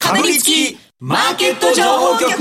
かぶりつきマーケット情報局。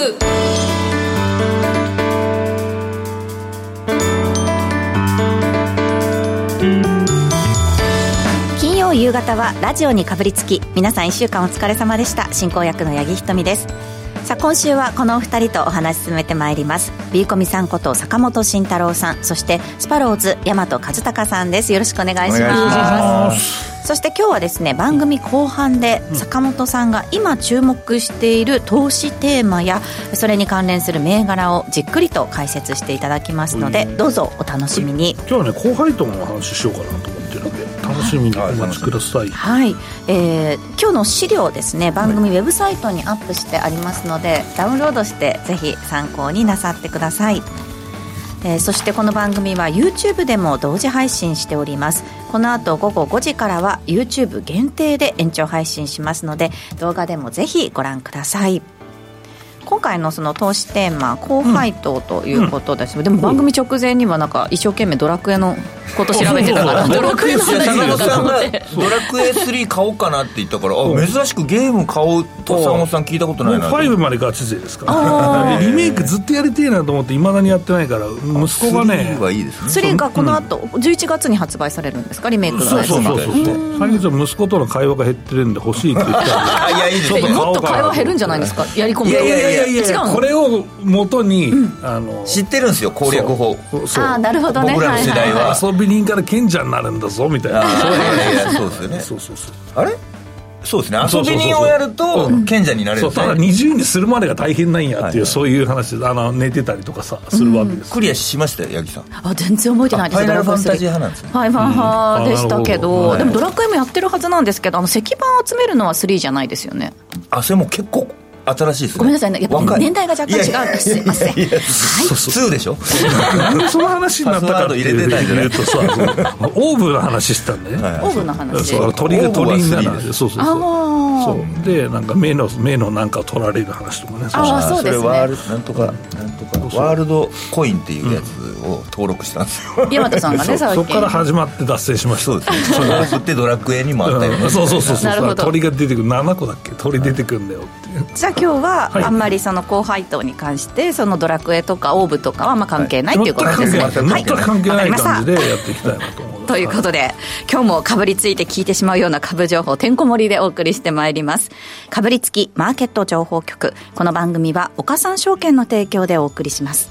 金曜夕方はラジオにかぶりつき、皆さん1週間お疲れ様でした。進行役の八木ひとみです。さあ今週はこのお二人とお話進めてまいります。ビーコミさんこと坂本慎太郎さん、そしてスパローズ大和和孝さんです。よろしくお願いします。そして今日はですね、番組後半で坂本さんが今注目している投資テーマやそれに関連する銘柄をじっくりと解説していただきますので、どうぞお楽しみに。 今日はね、高配当の話しようかなと思ってるので楽しみにお待ちください。 はい、今日の資料ですね、番組ウェブサイトにアップしてありますので、ダウンロードしてぜひ参考になさってください。そしてこの番組は YouTube でも同時配信しております。この後午後5時からは YouTube 限定で延長配信しますので、動画でもぜひご覧ください。今回のその投資テーマ、高配当ということです、でも番組直前にはなんか一生懸命ドラクエのこと調べてたから、ドラクエの話坂本さんがドラクエ3買おうかなって言ったから、珍しくゲーム買おうと坂本さん聞いたことないな。 もう5までガチ勢ですからリメイクずっとやりてえなと思って未だにやってないから、息子がね、 3はいいですね。 3がこの後11月に発売されるんですか、リメイクのやつが。 そう最近息子との会話が減ってるんで欲しいって言ったらいやいいですね、 もっと会話減るんんじゃないですか、やり込むと。 いや違うの、これを元に、 知ってるんですよ、攻略法。 あ、なるほどね。 僕らの世代は遊び人から賢者になるんだぞみたいな。 そうですよね。あれそうですね、遊び人をやると賢者になれるんですね。 ただ20にするまでが大変なんやっていう、そういう話で、寝てたりとかさするわけです。 クリアしましたよ、八木さん。 全然覚えてないです。 ファイナルファンタジー派なんですね。 ファイ派でしたけど、でもドラクエもやってるはずなんですけど、石板を集めるのは3じゃないですよね。 それも結構新しいですね。 ごめんなさいね、やっぱり年代が若干違うんです。すいません。 2でしょ。 なんでその話になったかっていうとさ、オーブの話してたんだね。 オーブの話。 鳥になる。そうで、なんか目のなんか取られる話とかね。 そうですね。 それなんとかワールドコインっていうやつを登録したんですよ。 大和さんがね、 そこから始まって脱線しました。 そうですね。それを送ってドラクエにもあったよね。 そう鳥が出てくる、7個だっけ、鳥出てくるんだよっていう。 じゃあ今日はあんまりその高配当に関してそのドラクエとかオーブとかはまあ関係ないということですね。 全く関係ない感じでやっていきたいなと思う。 ということで今日もかぶりついて聞いてしまうような株情報てんこ盛りでお送りしてまいります。かぶりつきマーケット情報局。この番組は岡三証券の提供でお送りします。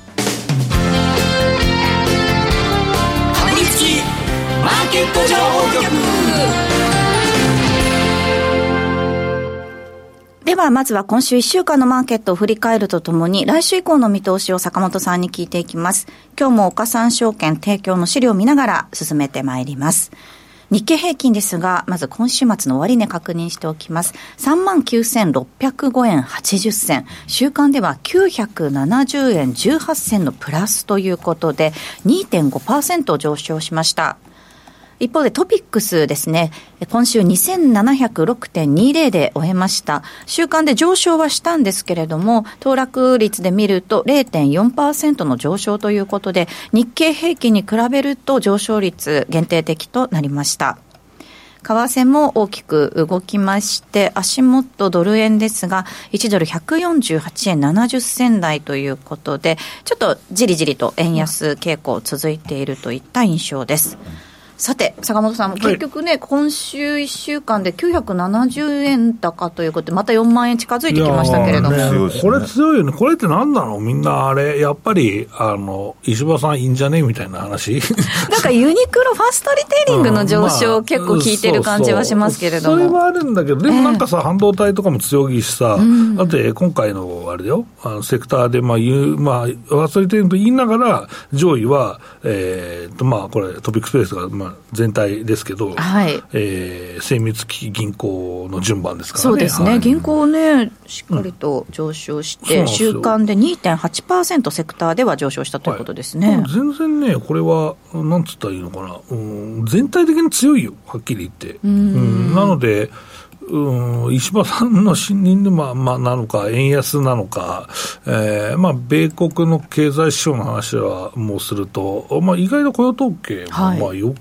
かぶりつきマーケット情報局。 ではまずは今週1週間のマーケットを振り返るとともに、来週以降の見通しを坂本さんに聞いていきます。今日も岡三証券提供の資料を見ながら進めてまいります。日経平均ですが、まず今週末の終値確認しておきます。39,605円80銭。週間では970円18銭のプラスということで 2.5% 上昇しました。一方でトピックスですね、今週 2706.20 で終えました。週間で上昇はしたんですけれども、騰落率で見ると 0.4% の上昇ということで、日経平均に比べると上昇率限定的となりました。為替も大きく動きまして、足元ドル円ですが1ドル148円70銭台ということで、ちょっとじりじりと円安傾向続いているといった印象です。さて坂本さん、結局ね、今週1週間で970円高ということでまた4万円近づいてきましたけれども、 これ強いよね。これって何なの、みんなあれやっぱり石破さんいいんじゃねみたいな話なんかユニクロファーストリテイリングの上昇、結構効いてる感じはしますけれども、 それはあるんだけど、でもなんかさ、半導体とかも強いしさ、だって今回のあれだよ、セクターでファーストリテイリングと言いながら上位はこれトピックスペースが全体ですけど、精密機器銀行の順番ですからね。 そうですね、銀行ねしっかりと上昇して、週間で 2.8% セクターでは上昇したということですね。 全然ね、これはなんつったらいいのかな、全体的に強いよ、はっきり言って。なので石破さんの信任でなのか円安なのか、米国の経済指標の話はもうすると、意外と雇用統計も良かった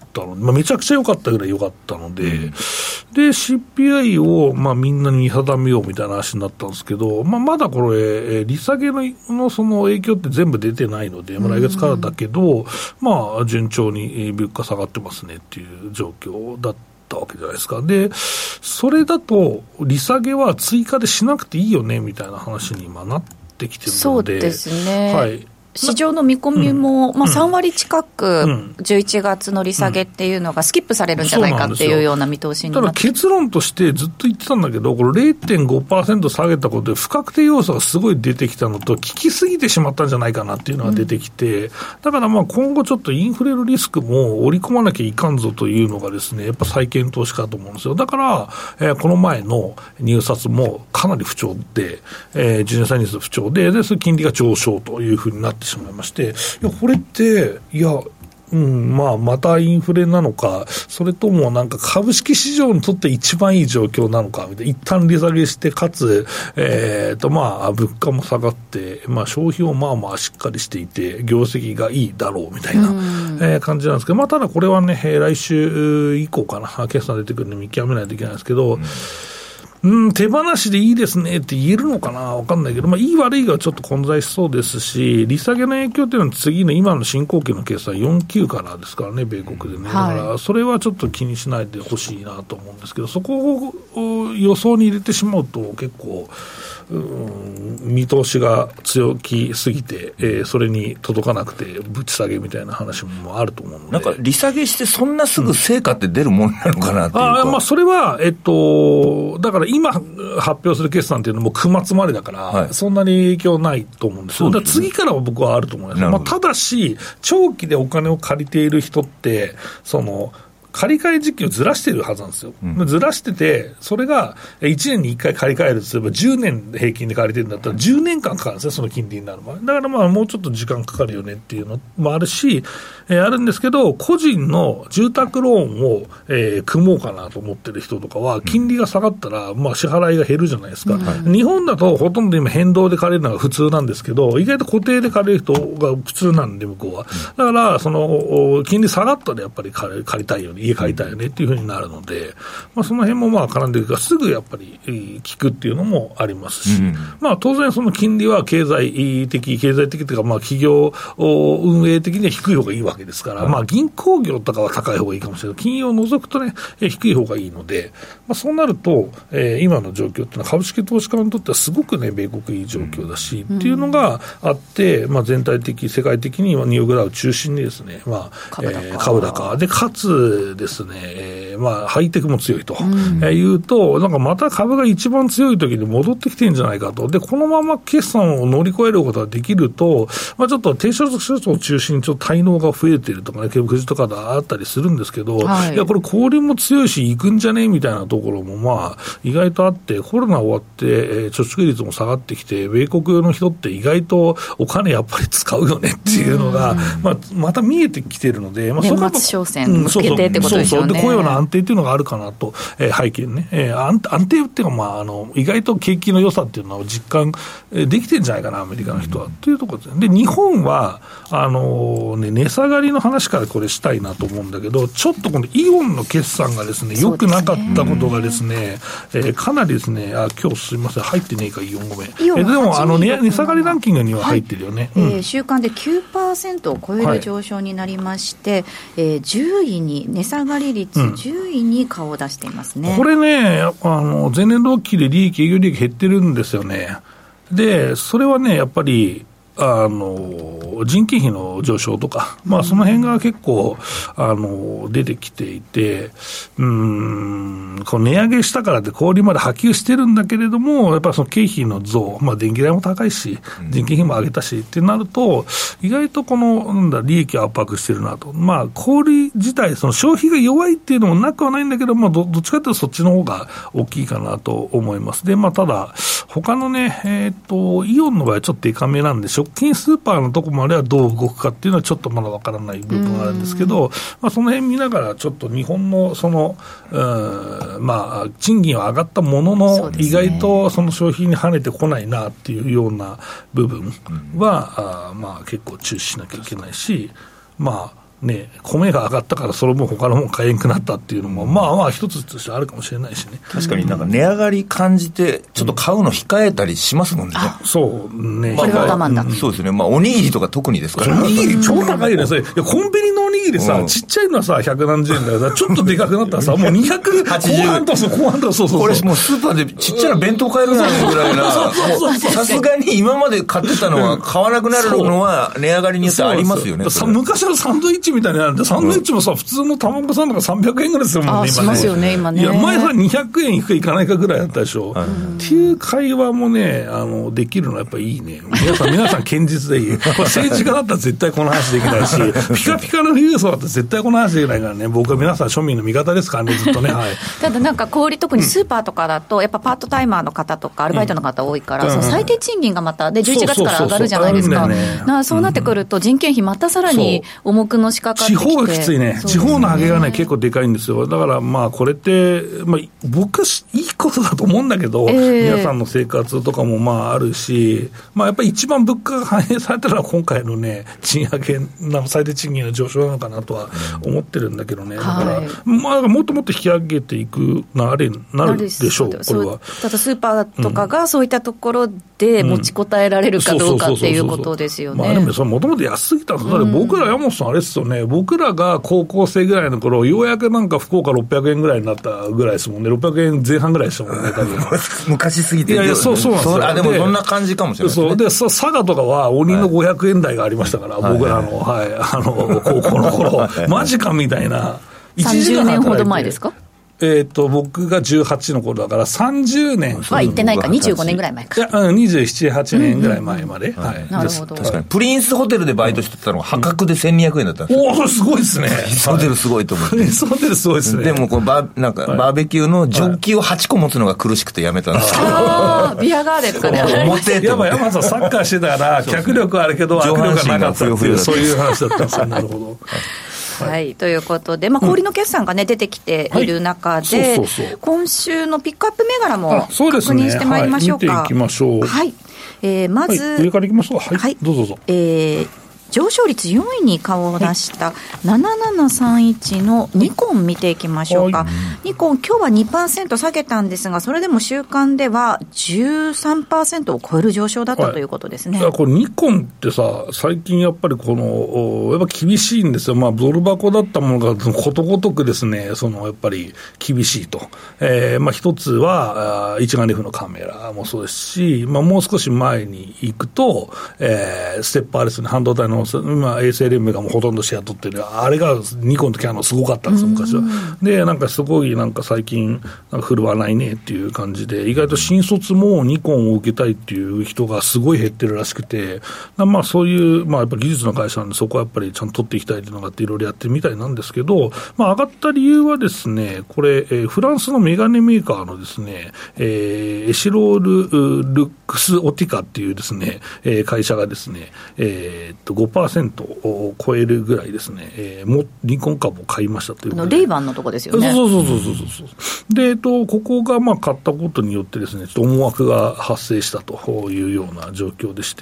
ったので、めちゃくちゃ良かったぐらい良かったので、で CPI をみんなに見定めようみたいな話になったんですけど、まだこれ利下げのその影響って全部出てないので、来月からだけど、順調に物価下がってますねっていう状況だったわけじゃないですか。でそれだと利下げは追加でしなくていいよねみたいな話に今なってきてるので、 そうですね、 はい、 市場の見込みも、3割近く11月の利下げっていうのがスキップされるんじゃないかっていうような見通しになって、 ただ結論としてずっと言ってたんだけど、これ 0.5% 下げたことで不確定要素がすごい出てきたのと、効きすぎてしまったんじゃないかなっていうのが出てきて、だから今後ちょっとインフレのリスクも織り込まなきゃいかんぞというのがですね、やっぱ再検討しかと思うんですよ。だから、この前の入札もかなり不調で、10年債日数不調で、それ金利が上昇というふうになってしまいまして、いやこれってまたインフレなのか、それともなんか株式市場にとって一番いい状況なのかみたいな、一旦利下げしてかつ、物価も下がって、消費もしっかりしていて業績がいいだろうみたいな、感じなんですけど、ただこれはね、来週以降かな、決算出てくるんで見極めないといけないんですけど、手放しでいいですねって言えるのかな、分かんないけど、いい悪いがちょっと混在しそうですし、利下げの影響というのは次の今の進行期の決算4Qからですからね、米国でね、だからそれはちょっと気にしないでほしいなと思うんですけど、そこを予想に入れてしまうと結構見通しが強気すぎて、それに届かなくてぶち下げみたいな話もあると思うので、 なんか利下げしてそんなすぐ成果って出るものなのかなっていうか、 それはだから今発表する決算っていうのも9月までだから、そんなに影響ないと思うんですよ。だから次からは僕はあると思います。ただし長期でお金を借りている人って借り換え時期をずらしているはずなんですよ、ずらしてて、それが1年に1回借り換えるとすれば10年平均で借りてるんだったら10年間かかるんですよ、その金利になる場合。だからもうちょっと時間かかるよねっていうのもあるし、あるんですけど、個人の住宅ローンを、組もうかなと思ってる人とかは、金利が下がったら、支払いが減るじゃないですか、日本だとほとんど今変動で借りるのが普通なんですけど、意外と固定で借りる人が普通なんで、向こうは。だから金利下がったらやっぱり借りたいよね、家買いたいよねっていうふうになるので、その辺も絡んでいくから、すぐやっぱり効くっていうのもありますし、当然その金利は経済的というか、企業運営的には低い方がいいわけですから、銀行業とかは高い方がいいかもしれないけど、金融を除くとね、低い方がいいので、そうなると、今の状況っていうのは株式投資家にとってはすごくね、米国いい状況だし、っていうのがあって、全体的、世界的にニューヨークダウを中心にですね、株高で、かつですね、ハイテクも強いというと、なんかまた株が一番強い時に戻ってきてるんじゃないかと。で、このまま決算を乗り越えることができると、ちょっと低所得者層を中心にちょっと滞納が増えているとかね、くじとかあったりするんですけど、いや、これ小売も強いし、行くんじゃねえみたいなところも意外とあって、コロナ終わって、貯蓄率も下がってきて、米国の人って意外とお金やっぱり使うよねっていうのが、また見えてきてるので、 年末商戦向けてってことですよね。 で雇用の安定っていうのがあるかなと、背景にね、安定っていうのは、意外と景気の良さっていうのを実感できてるんじゃないかな、アメリカの人は、というところですね。で、日本は値下がりの話からこれしたいなと思うんだけど、ちょっとこのイオンの決算がですね、良くなかったことがですね、かなりですね、今日すみません、入ってねえか、イオンごめん。でも値下がりランキングには入ってるよね。 週間で 9% を超える上昇になりまして、10位に値下がり率10位に顔を出していますね。 これね、前年同期で営業利益減ってるんですよね。で、それはね、やっぱり人件費の上昇とか、その辺が結構出てきていて、この値上げしたからって小売まで波及してるんだけれども、やっぱりその経費の増、電気代も高いし、人件費も上げたしってなると、意外とこの利益を圧迫してるなと。小売自体、その消費が弱いっていうのもなくはないんだけど、どっちかというとそっちの方が大きいかなと思います。で、ただ他のね、イオンの場合はちょっとデカめなんで、食品スーパーのとこまではどう動くかっていうのはちょっとまだわからない部分があるんですけど、その辺見ながらちょっと日本の賃金は上がったものの、意外とその消費に跳ねてこないなっていうような部分は、結構注視しなきゃいけないし、 ね、米が上がったからその分他のもの買えんくなったっていうのもまあまあ一つとしてあるかもしれないしね。 確かになんか値上がり感じてちょっと買うの控えたりしますもんね。 そうね。 これは我慢だ。 そうですね。まあおにぎりとか特にですから。 おにぎり超高いよね。それいやコンビニのおにぎりさ、ちっちゃいのはさ100何十円だよ。ちょっとでかくなったらさもう280後半とそうこれもうスーパーでちっちゃな弁当買えるなぐらいな。さすがに今まで買ってたのは買わなくなるのは値上がりによってありますよね。 昔のサンドイッチみたいになるんで、サンドイッチもさ、普通の卵サンドが300円ぐらいするもんね、今ね。 しますよね、今ね。 いや、前さ、200円いくかいかないかぐらいだったでしょ。っていう会話もね、できるのはやっぱいいね。皆さん堅実でいい。これ政治家だったら絶対この話できないし、ピカピカの富裕層だったら絶対この話できないからね、僕は皆さん庶民の味方ですからね、ずっとね。はい。 ただなんか小売特にスーパーとかだと、やっぱパートタイマーの方とかアルバイトの方多いから、その最低賃金がまた、で、11月から上がるじゃないですか。そうなってくると人件費またさらに重くのしかかってきて。 地方がきついね。地方の上げがね、結構でかいんですよ。だからまあこれって、まあ僕はいいことだと思うんだけど、皆さんの生活とかもまああるし、まあやっぱり一番物価が反映されたのは今回のね、賃上げ、最低賃金の上昇なのかなとは思ってるんだけどね。だから、まあもっともっと引き上げていくなるでしょう、これは。 ただスーパーとかがそういったところで持ちこたえられるかどうかっていうことですよね。 まあでもそれもともと安すぎたんですよ。だって僕ら山本さんあれですよね、僕らが高校生ぐらいの頃、ようやくなんか福岡600円ぐらいになったぐらいですもんね。600円前半ぐらいでしたもんね、多分。 昔すぎて。 いやそうなんですよ。 でもそんな感じかもしれないですね。 そうで、佐賀とかは鬼の500円台がありましたから、僕らの、高校の頃、マジかみたいな。 30年ほど前ですか？ 僕が18の頃だから30年は行ってないか、25年ぐらい前か。 いや、27、8年ぐらい前まで。はい。 なるほど。 確かに。プリンスホテルでバイトしてたのが破格で1200円だったんですよ。 おお、それすごいですね。 プリンスホテルすごいと思って。 プリンスホテルすごいですね。 でもこうなんかバーベキューのジョッキを8個持つのが苦しくてやめたんですけど。 ああ、ビアガーデンとかね。 やっぱ山さんサッカーしてたから脚力あるけど握力がなかったっていうそういう話だったんですよ。なるほど。 はい、ということで、小売の決算がね、出てきている中で、今週のピックアップ銘柄も確認してまいりましょうか。 見ていきましょう。 はい。まず、 上からいきますか。はい。どうぞ。 上昇率4位に顔を出した7731のニコン見ていきましょうか。ニコン今日は 2% 下げたんですが、それでも週間では 13% を超える上昇だったということですね。 これニコンってさ、最近やっぱりやっぱ厳しいんですよ。ドル箱だったものがことごとくですね、やっぱり厳しいと。一つは一眼レフのカメラもそうですし、もう少し前に行くと、ステッパーですね、半導体の今 ASLM がもうほとんどシェア取ってる、あれがニコンのキャノンすごかったんですよ昔は。でなんかすごいなんか最近なんか振るわないねっていう感じで、意外と新卒もニコンを受けたいっていう人がすごい減ってるらしくて、そういうやっぱ技術の会社なんで、そこはやっぱりちゃんと取っていきたいっていうのがあっていろいろやってるみたいなんですけど、上がった理由はですね、これ、フランスのメガネメーカーのですね、エシロール・ルックス・オティカっていうですね、会社がですね、5% を超えるぐらいですね、ニコン株を買いましたということで。 レイバンのとこですよね。 そう。で、ここが買ったことによってですね、ちょっと思惑が発生したというような状況でして、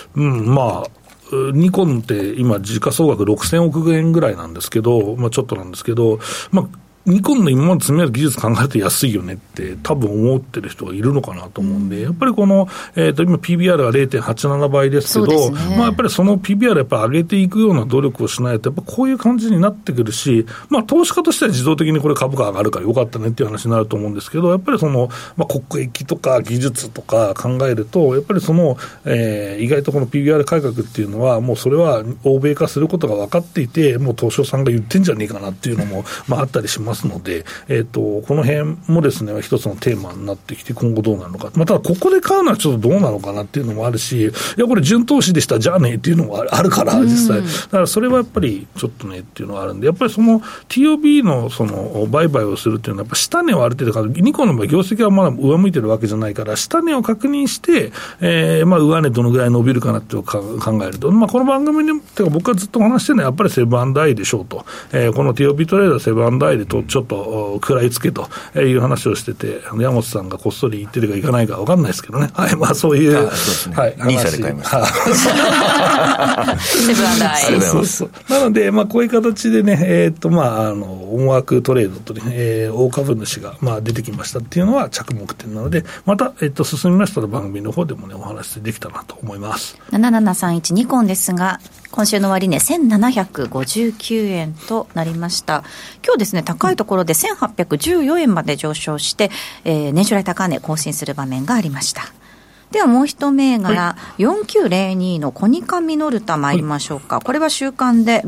ニコンって今時価総額6000億円ぐらいなんですけど、ちょっとなんですけど、ニコンの今まで積み上げた技術考えると安いよねって多分思ってる人がいるのかなと思うんで、やっぱりこの、今 PBR が 0.87 倍ですけど、やっぱりその PBR やっぱり上げていくような努力をしないと、やっぱこういう感じになってくるし、投資家としては自動的にこれ株価上がるからよかったねっていう話になると思うんですけど、やっぱり国益とか技術とか考えると、やっぱり意外とこの PBR 改革っていうのはもうそれは欧米化することが分かっていて、もう東証さんが言ってんじゃねえかなっていうのもあったりしますので、この辺もですね一つのテーマになってきて、今後どうなるのか、ただここで買うのはちょっとどうなのかなっていうのもあるし、いやこれ純投資でしたじゃあねっていうのもあるから実際、だからそれはやっぱりちょっとねっていうのがあるんで、やっぱりTOB の売買をするっていうのはやっぱ下値をある程度ニコンの場合業績はまだ上向いてるわけじゃないから、下値を確認して、上値どのぐらい伸びるかなっていう考えると、この番組で僕はずっと話してるのはやっぱりセブン&アイでしょうと、この TOB トレーダーセブン&アイで投とちょっと食らいつけという話をしてて、山本さんがこっそり言ってるか行かないか分かんないですけどね。はい、まあそういう、 そうですね。はい、ニーサで買いました。 セブン&アイ。 そうなので、まあこういう形でね、思惑トレードとね、大株主がまあ出てきましたっていうのは着目点なので、また進みましたら番組の方でもねお話できたなと思います。 7731ニコンですが、今週の終値1759円となりました。今日ですね、高いところで1814円まで上昇して、年初来高値更新する場面がありました。ではもう一銘柄、はい、4902のコニカミノルタ参りましょうか。はい、これは週間で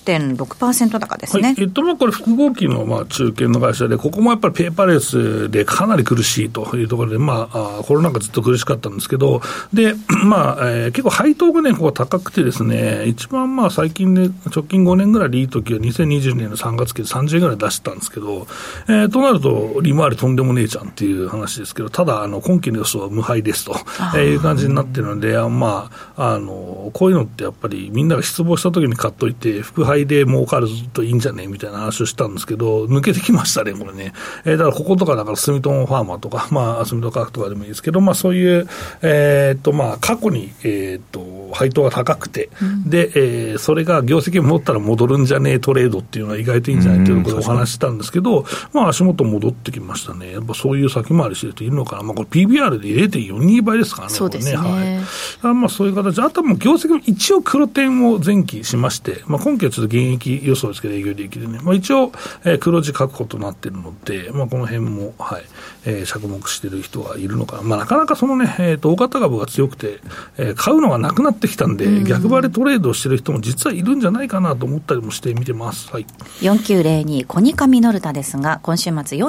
6.6% 高ですね。 はい、これ複合機の中堅の会社で、ここもやっぱりペーパーレスでかなり苦しいというところで、コロナ禍ずっと苦しかったんですけど、で、結構配当がね、ここは高くてですね、一番最近で直近5年ぐらいでいい時は2020年の3月期で30円ぐらい出したんですけど、となると利回りとんでもねえじゃんっていう話ですけど、ただ今期の予想は無敗ですという感じになっているので、こういうのってやっぱりみんなが失望した時に買っといて、副配で儲かるといいんじゃねみたいな話をしたんですけど、抜けてきましたね、これね。だからこことかだから住友ファーマーとか、住友科学とかでもいいですけど、そういう、過去に、配当が高くて、で、それが業績を持ったら戻るんじゃねえトレードっていうのは意外といいんじゃないということをお話ししたんですけど、足元戻ってきましたね。やっぱそういう先回りしてる人いるのかな。これ PBR で 0.42 倍ですからね。 そうですね。 はい。そういう形。あとはもう業績も一応黒点を前期しまして、今期はちょっと現役予想ですけど、営業利益でね、一応、黒字確保となっているので、この辺も、着目している人はいるのかな。なかなかそのね、大型株が強くて、買うのがなくなってきたんで、逆張りトレードをしている人も実はいるんじゃないかなと思ったりもして見てます。はい。 4902コニカミノルタですが、今週末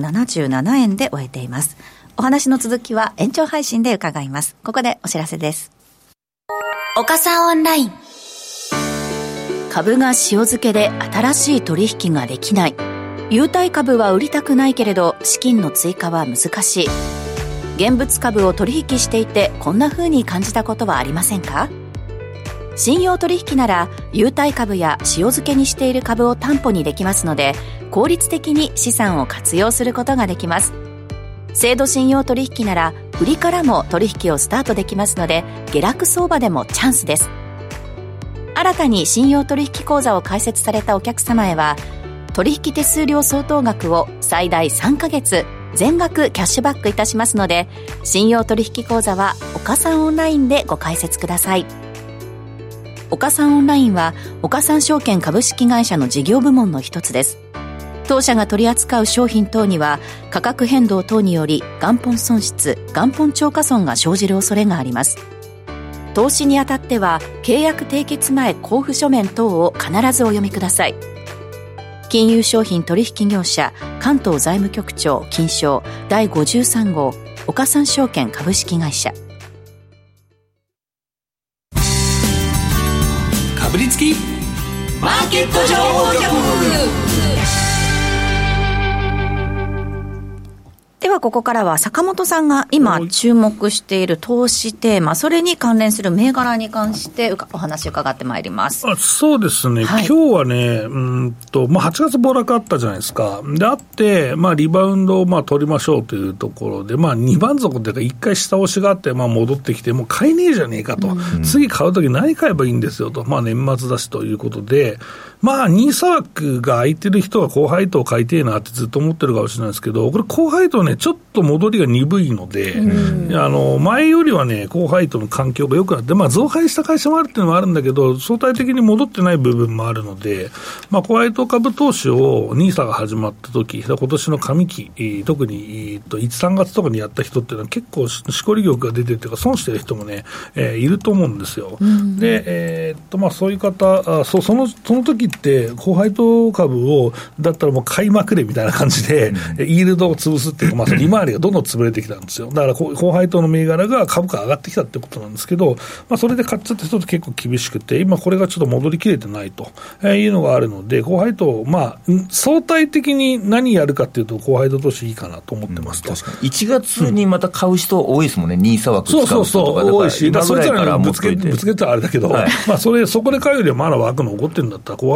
477円で終えています。お話の続きは延長配信で伺います。ここでお知らせです。 岡さんオンライン。 株が塩漬けで新しい取引ができない。優待株は売りたくないけれど資金の追加は難しい。現物株を取引していてこんな風に感じたことはありませんか？信用取引なら優待株や塩漬けにしている株を担保にできますので、効率的に資産を活用することができます。制度信用取引なら売りからも取引をスタートできますので、下落相場でもチャンスです。新たに信用取引口座を開設されたお客様へは、取引手数料相当額を最大3ヶ月全額キャッシュバックいたしますので、信用取引口座は岡三オンラインでご開設ください。岡三オンラインは岡三証券株式会社の事業部門の一つです。当社が取り扱う商品等には価格変動等により元本損失、元本超過損が生じる恐れがあります。投資にあたっては契約締結前交付書面等を必ずお読みください。金融商品取引業者関東財務局長金商第53号岡三証券株式会社。 かぶりつきマーケット情報局。 ではここからは坂本さんが今注目している投資テーマ、それに関連する銘柄に関してお話を伺ってまいります。 そうですね、はい、今日はね8月暴落あったじゃないですか。であって、リバウンドを取りましょうというところで、2番底というか1回下押しがあって、戻ってきてもう買えねえじゃねえかと、次買うとき何買えばいいんですよと、年末だしということで、ニーサ枠が空いてる人は高配当買いてえなってずっと思ってるかもしれないですけど、これ高配当ねちょっと戻りが鈍いので、前よりはね高配当の環境が良くなって、増配した会社もあるっていうのもあるんだけど、相対的に戻ってない部分もあるので、高配当株投資をニーサが始まった時、今年の上期、特に1、3月とかにやった人っていうのは結構しこり玉が出てるというか損してる人もね、いると思うんですよ。で、そういう方、その時って高配当株をだったらもう買いまくれみたいな感じで、イールドを潰すっていうか、利回りがどんどん潰れてきたんですよ。だから高配当の銘柄が株価上がってきたってことなんですけど、それで買っちゃった人って結構厳しくて、今これがちょっと戻りきれてないというのがあるので、高配当相対的に何やるかっていうと高配当投資いいかなと思ってますと。 確かに1月にまた買う人多いですもんね、ニーサ枠使う人とか。 多いし、それぞれにぶつけたらあれだけど、そこで買うよりはまだ枠残ってるんだったら高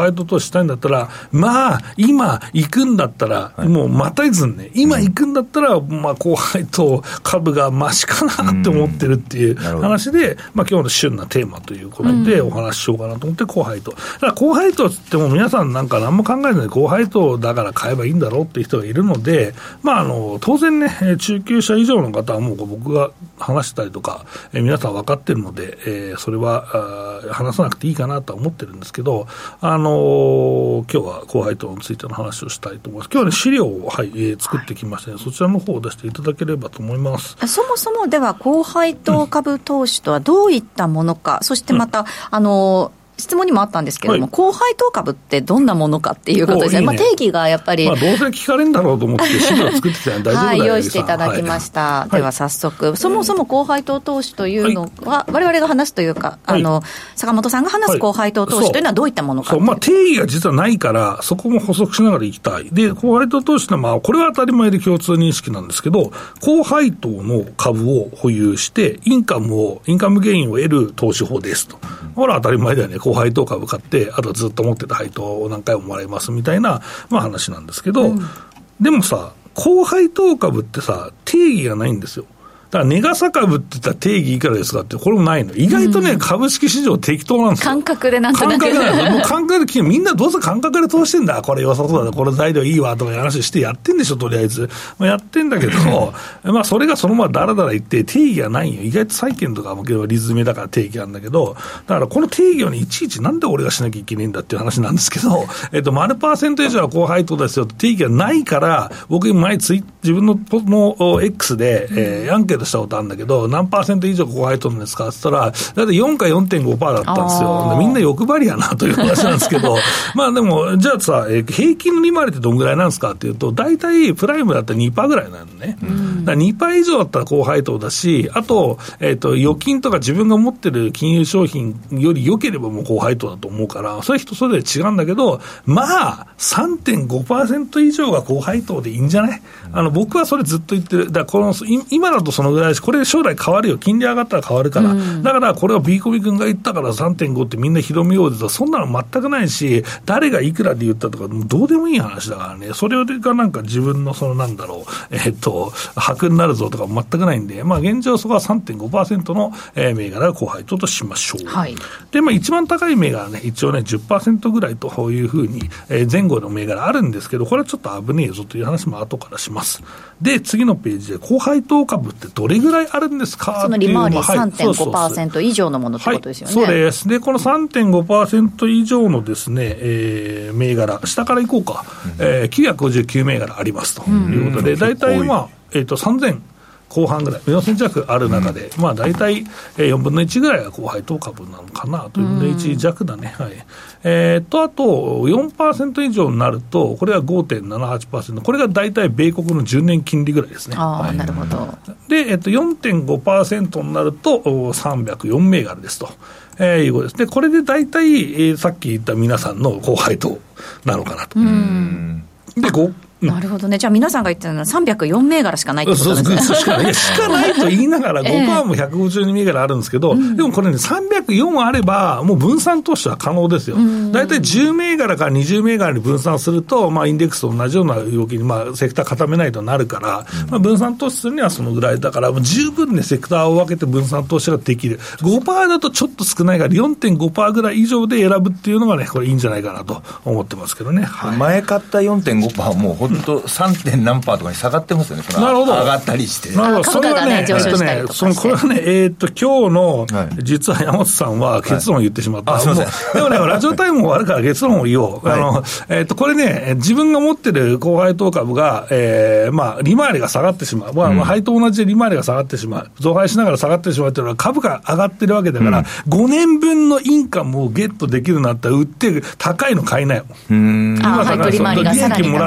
ワイト投資したいんだったら、まあ、今行くんだったら、もうまたいずんね、今行くんだったら、まあ、高配当株がマシかなって思ってるっていう話で、まあ、今日の旬なテーマということでお話ししようかなと思って、高配当。だから高配当って言っても皆さんなんか何も考えないで高配当だから買えばいいんだろうっていう人がいるので、まあ、当然ね、中級者以上の方はもう僕が話したりとか、皆さん分かってるので、それは話さなくていいかなとは思ってるんですけど、今日は高配当についての話をしたいと思います。今日はね、資料を、作ってきましたね。そちらの方を出していただければと思います。 そもそもでは高配当株投資とはどういったものか、そしてまた、質問にもあったんですけれども、高配当株ってどんなものかっていうことですね。まあ、定義がやっぱり、 まあ、どうせ聞かれるんだろうと思って資料を作ってきたので大丈夫だよ、 用意していただきました。では早速、そもそも高配当投資というのは、我々が話すというか、坂本さんが話す高配当投資というのはどういったものか。 そう、まあ、定義が実はないからそこも補足しながらいきたい。で、高配当投資のは、まあ、これは当たり前で共通認識なんですけど、高配当の株を保有してインカムゲインを得る投資法ですと。ほら当たり前だよね。高配当株買って、あとずっと持ってた配当を何回ももらえますみたいな、まあ、話なんですけど、でもさ、高配当株ってさ、定義がないんですよ。だから値傘株って言ったら定義いくらですかってこれもないの。意外とね、株式市場適当なんですよ。 感覚でなんとなく。 感覚なんですよ。もう感覚でみんなどうせ感覚で投資してんだ。これ良さそうだね。これ材料いいわとかいう話してやってんでしょ、とりあえず。まあ、やってんだけど、まあそれがそのままだらだら言って定義がないよ。意外と債券とかもリズムだから定義なんだけど、だからこの定義をね、いちいちなんで俺がしなきゃいけないんだっていう話なんですけど、丸%以上は高配当ですよって定義がないから、僕前自分のX で、アンケートしたことあるんだけど、何%以上高配当なんですかって言ったら、だいたい4か 4.5% だったんですよ。みんな欲張りやなという話なんですけど、まあでも、じゃあさ、平均の利回りってどんぐらいなんですかっていうと、大体プライムだったら 2% ぐらいなのね。だから 2% 以上だったら高配当だし、あと、預金とか自分が持ってる金融商品より良ければもう高配当だと思うから、それは人それぞれ違うんだけど、まあ、3.5% 以上が高配当でいいんじゃない？僕はそれずっと言ってる。だから今だとそのぐらいし、これ将来変わるよ。金利上がったら変わるから。だからこれは B コミ君が言ったから 3.5 ってみんな広めようでと、そんなの全くないし、誰がいくらで言ったとかどうでもいい話だからね。それがなんか自分のなんだろう、箔になるぞとか全くないんで、まあ現状そこは 3.5% の銘柄が高配当としましょう。はい、で、まあ一番高い銘柄ね、一応ね 10% ぐらいというふうに前後の銘柄あるんですけど、これはちょっと危ねえぞという話も後からします。で、次のページで高配当株ってどれぐらいあるんですか？ その利回り 3.5% 以上のものってことですよね。 そうです。で、この 3.5% 以上のですね、銘柄、下からいこうか、959銘柄ありますということで、大体まあ、3000後半ぐらい、4000弱ある中で、まあ大体4分の1ぐらいが高配当株なのかなという分の1弱だね。はい。あと 4% 以上になると、これが 5.78%、これが大体米国の10年金利ぐらいですね。 ああ、なるほど。 で、4.5% になると304銘柄ですと。いうことです。で、これで大体、さっき言った皆さんの高配当なのかなと。で、 なるほどね。じゃあ皆さんが言ってるのは304銘柄しかないってことですね。 しかないと言いながら 5% も152銘柄あるんですけど、でもこれね、304あればもう分散投資は可能ですよ。大体10銘柄から20銘柄に分散すると、まあインデックスと同じような動きに、まあセクター固めないとなるから、まあ分散投資するにはそのぐらいだから、十分ね、セクターを分けて分散投資ができる。5% だとちょっと少ないから 4.5% ぐらい以上で選ぶっていうのがね、これいいんじゃないかなと思ってますけどね。はい、 前買った 4.5% はもう本当3. 点何パーとかに下がってますよね。 なるほど。 上がったりして。 なるほど。 株価がね、上昇したりとかして。 これはね、今日の、実は山本さんは結論を言ってしまった。 すいません。 でもね、ラジオタイムもあるから結論を言おう。これね、自分が持ってる高配当株が、まあ、利回りが下がってしまう。まあ、配当同じで利回りが下がってしまう。増配しながら下がってしまうっていうのは株価上がってるわけだから、5年分のインカムをゲットできるようになったら売って高いの買いなよ。 配当利回りがさらに高い。 利益もらって、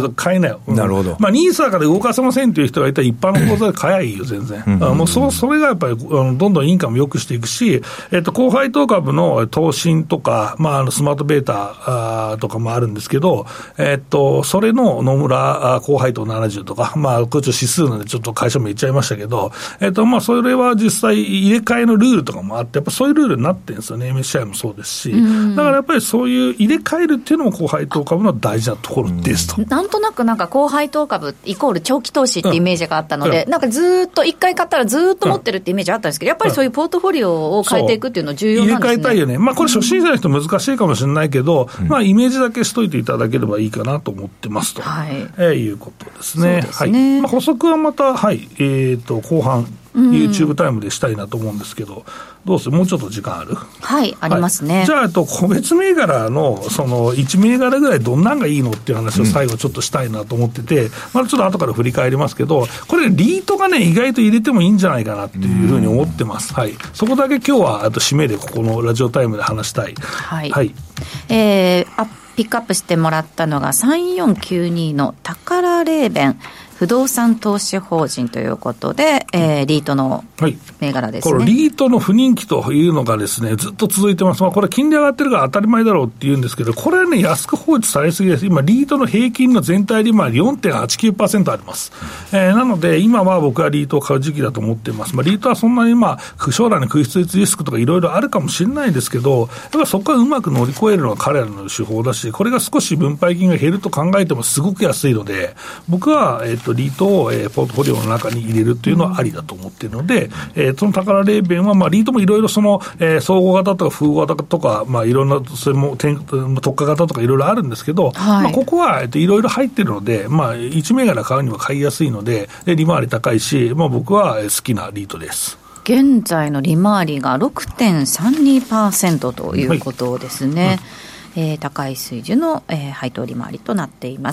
と買えないよ。 なるほど。 まあ、ニーサから動かせませんという人がいたら一般の口座で買えばいいよ、全然。もうそれがやっぱり、どんどんインカム良くしていくし、高配当株の投信とか、まあ、スマートベータとかもあるんですけど、それの野村高配当70とか、まあ、こっち指数なんでちょっと会社も言っちゃいましたけど、まあ、それは実際入れ替えのルールとかもあって、やっぱそういうルールになってるんですよね。MSCI もそうですし。だからやっぱりそういう入れ替えるっていうのも高配当株の大事なところですと。 なんとなくなんか高配当株イコール長期投資ってイメージがあったので、なんかずっと一回買ったらずっと持ってるってイメージあったんですけど、やっぱりそういうポートフォリオを変えていくっていうのは重要なんですね。 入れ替えたいよね。まあこれ初心者の人難しいかもしれないけど、まあイメージだけしといていただければいいかなと思ってますと、いうことですね。 そうですね。 はい。まあ補足はまた、はい、後半、YouTube タイムでしたいなと思うんですけど、どうする？もうちょっと時間ある？ はい、ありますね。 じゃあ、個別銘柄の、1銘柄ぐらいどんなんがいいのっていう話を最後ちょっとしたいなと思ってて、まだちょっと後から振り返りますけど、これリートがね、意外と入れてもいいんじゃないかなっていうふうに思ってます。はい。そこだけ今日は、締めでここのラジオタイムで話したい。 はい。 はい。 ピックアップしてもらったのが3492の宝レーベン不動産投資法人ということで、リートの銘柄ですね。 これリートの不人気というのがですね、ずっと続いてます。まあ、これ金利上がってるから当たり前だろうって言うんですけど、これはね、安く放置されすぎです。今、リートの平均の全体利回り 4.89% あります。なので、今は僕はリートを買う時期だと思っています。まあ、リートはそんなに将来の空室率リスクとかいろいろあるかもしれないですけど、やっぱそこはうまく乗り越えるのが彼らの手法だし、これが少し分配金が減ると考えてもすごく安いので、僕は、リートを、ポートフォリオの中に入れるというのはありだと思っているので、その宝レーベンは、まあ、リートもいろいろ総合型とか複合型とか、まあ、いろんな、それも特化型とかいろいろあるんですけど、 はい、 まあ、ここは、いろいろ入っているので、まあ、1銘柄買うには買いやすいので、利回り高いし、まあ、僕は好きなリートです。 現在の利回りが 6.32% ということですね。高い水準の、配当利回りとなっています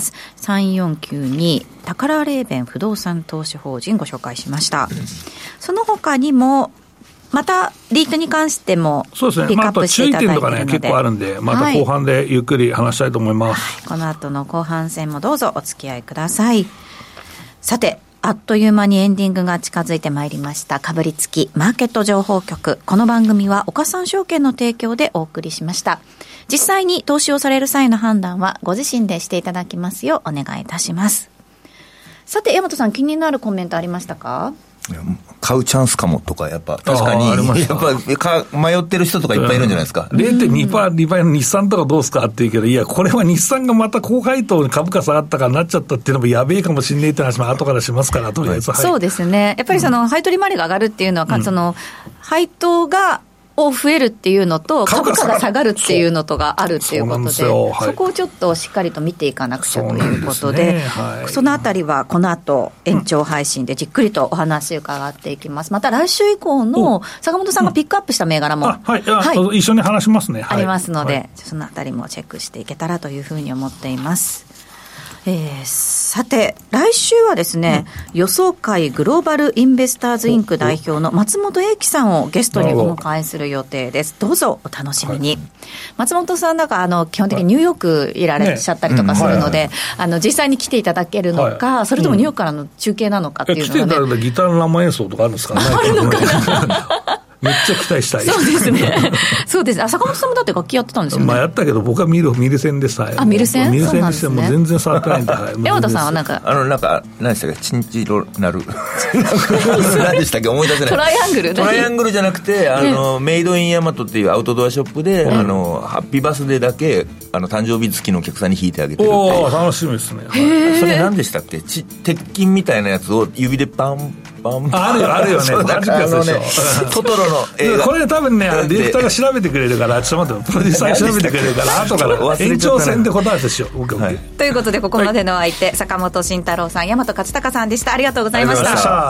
。3492宝レーベン不動産投資法人ご紹介しました。その他にもまたリートに関してもピックアップしていただいているので、 そうですね。まあ、あと注意点とかね結構あるんで、また後半でゆっくり話したいと思います。 はい、この後の後半戦もどうぞお付き合いください。さて、あっという間にエンディングが近づいてまいりました。かぶりつきマーケット情報局。この番組は岡三証券の提供でお送りしました。実際に投資をされる際の判断はご自身でしていただきますようお願いいたします。さて、大和さん、気になるコメントありましたか？ 買うチャンスかもとか、やっぱ確かにやっぱ迷ってる人とかいっぱいいるんじゃないですか。 0.2% 倍の日産とかどうすかって言うけど、いやこれは日産がまた高配当に株価下がったからなっちゃったっていうのもやべえかもしれないって話も後からしますから、とりあえず、はい、 そうですね。やっぱり配当利回りが上がるっていうのは、配当が増えるっていうのと株価が下がるっていうのとがあるっていうことで、そこをちょっとしっかりと見ていかなくちゃということで、そのあたりはこの後延長配信でじっくりとお話伺っていきます。また来週以降の坂本さんがピックアップした銘柄も、 一緒に話しますね。 ありますので、そのあたりもチェックしていけたらというふうに思っています。さて、来週はですね、予想会グローバルインベスターズインク代表の松本英樹さんをゲストにお迎えする予定です。どうぞお楽しみに。松本さんなんか基本的にニューヨークいられちゃったりとかするので、実際に来ていただけるのか、それともニューヨークからの中継なのかっていうのは、ね、 来ていただいたらギターの生演奏とかあるんですかね。 あるのかなめっちゃ期待したい。 そうですね。そうです。坂本さんもだって楽器やってたんですよね。 まあやったけど僕はミル線でさえ。 ミル線にしても全然触ってないんだ。 山田さんはなんか何でしたっけ、チンチロなる何でしたっけ、思い出せない。 トライアングルじゃなくてメイドインヤマトっていうアウトドアショップで、ハッピーバースデーだけ誕生日付きのお客さんに弾いてあげてるって。 お楽しみですね。 それ何でしたっけ、鉄筋みたいなやつを指でパンあるよね。 トトロの映画。 これ多分ね、ディレクターが調べてくれるから、ちょっと待って、プロデューサーが調べてくれるから、後から延長戦で答えてしよう。 ということで、ここまでの相手、坂本慎太郎さん、大和勝孝さんでした。ありがとうございました。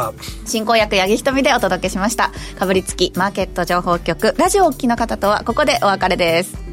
進行役、八木ひとみでお届けしました。かぶりつきマーケット情報局、ラジオをお聞きの方とはここでお別れです。